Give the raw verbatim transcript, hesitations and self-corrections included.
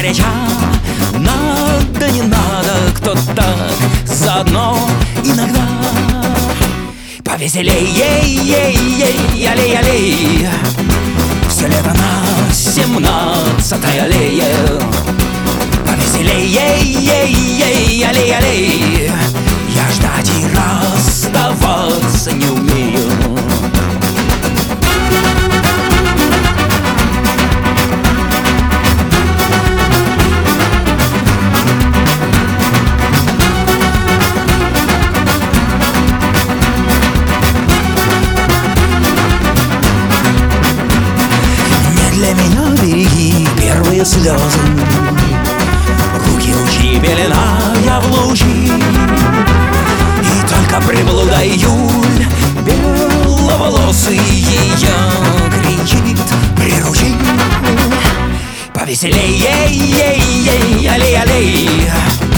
горяча. Надо, не надо, кто так заодно иногда. Повеселей, ей, ей, ей, аллей, аллей. Все лето на семнадцатой аллее. Повеселей, ей, ей, ей, аллей, аллей. Я ждать и расставаться не умею. Для меня береги первые слезы, руки лучи пеленая в лучи. И только приблуда июль беловолосый ее кричит: приручи. Повеселей, ей, ей, ей, аллей, аллей.